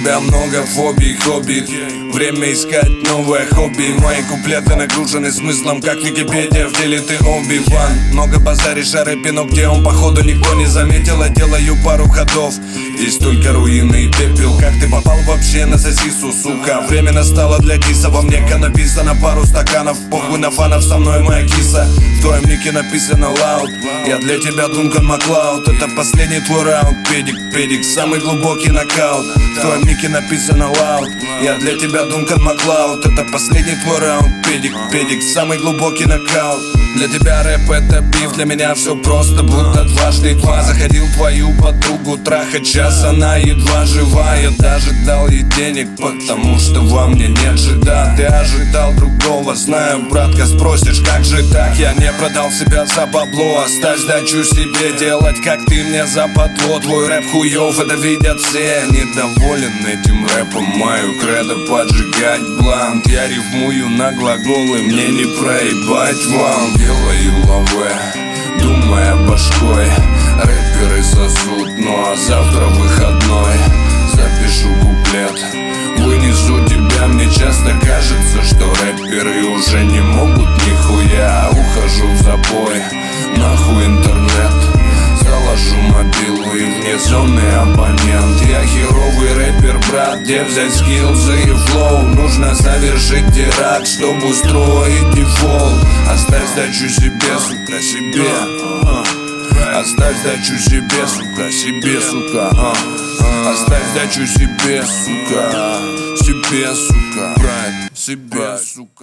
тебя много фобий, хобби. Время искать новое хобби. Мои куплеты нагружены смыслом, как Википедия. В деле ты Оби-Ван. Много базаришь о рэпе, но где он, походу, никто не заметил. А делаю пару ходов. Здесь только руины и пепел. Как ты попал вообще на сосису, сука? Время настало для диса. Во мне написано пару стаканов. Похуй на фанов, со мной моя киса. В твоем нике написано лаут. Я для тебя Дункан Маклауд. Это последний твой раунд. Педик, самый глубокий нокаут. В твоем нике написано лаут. Я для тебя Дункан Маклауд. Это последний твой раунд. Педик, самый глубокий нокаут. Для тебя рэп это биф, для меня все просто, будто дважды два. Заходил твою подругу трахать, час она едва жива. Я даже дал ей денег, потому что во мне нет жида. Ты ожидал другого, знаю, братка, спросишь, как же так? Я не продал себя за бабло, оставь сдачу себе делать, как ты мне западло. Твой рэп хуёв, это видят все. Недоволен этим рэпом, мою кредо поджигать блант. Я рифмую на глаголы, мне не проебать вам. Делаю лаве, думая башкой. Рэперы сосут, ну а завтра выходной. Запишу куплет, вынесу тебя. Мне часто кажется, что рэперы уже не могут нихуя. Ухожу в запой, нахуй интернет. Заложу мобилу и вне зоны абонент. Я херовый рэпер, брат, где взять скиллзы и флоу? Нужно завершить теракт, чтобы устроить дефолт. Оставь сдачу себе, сука, себе. Оставь сдачу себе, сука, себе, сука. Оставь сдачу себе, сука. Себе, сука. Себе, сука.